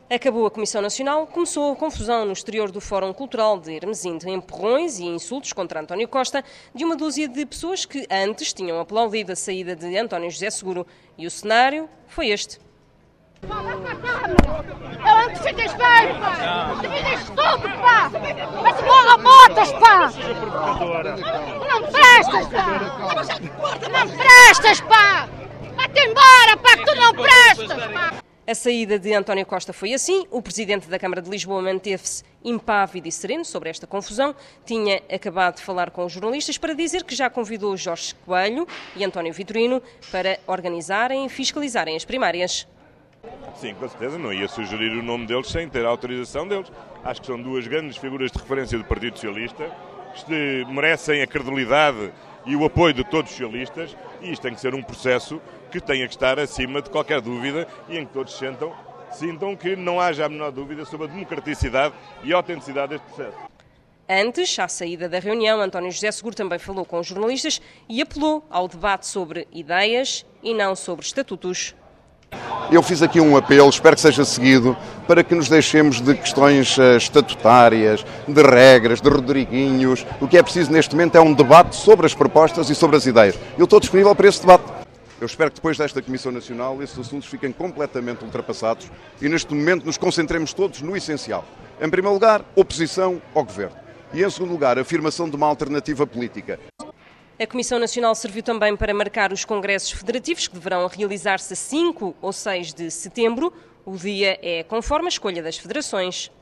Acabou a Comissão Nacional, começou a confusão no exterior do Fórum Cultural de Hermesinde, empurrões e insultos contra António Costa de uma dúzia de pessoas que antes tinham aplaudido a saída de António José Seguro. E o cenário foi este. Eu antes ficas bem, pá! Tu fizeste tudo, pá! Mas morra botas, pá! Não prestas, pá! Não prestas, pá! Vai-te embora, pá, que tu não prestas, pá! A saída de António Costa foi assim. O presidente da Câmara de Lisboa manteve-se impávido e sereno sobre esta confusão. Tinha acabado de falar com os jornalistas para dizer que já convidou Jorge Coelho e António Vitorino para organizarem e fiscalizarem as primárias. Sim, com certeza, não ia sugerir o nome deles sem ter a autorização deles. Acho que são duas grandes figuras de referência do Partido Socialista, que merecem a credibilidade e o apoio de todos os socialistas, e isto tem que ser um processo que tenha que estar acima de qualquer dúvida e em que todos sintam que não haja a menor dúvida sobre a democraticidade e a autenticidade deste processo. Antes, à saída da reunião, António José Seguro também falou com os jornalistas e apelou ao debate sobre ideias e não sobre estatutos. Eu fiz aqui um apelo, espero que seja seguido, para que nos deixemos de questões estatutárias, de regras, de Rodriguinhos. O que é preciso neste momento é um debate sobre as propostas e sobre as ideias. Eu estou disponível para esse debate. Eu espero que depois desta Comissão Nacional esses assuntos fiquem completamente ultrapassados e neste momento nos concentremos todos no essencial. Em primeiro lugar, oposição ao Governo. E em segundo lugar, afirmação de uma alternativa política. A Comissão Nacional serviu também para marcar os congressos federativos, que deverão realizar-se a 5 ou 6 de setembro. O dia é conforme a escolha das federações.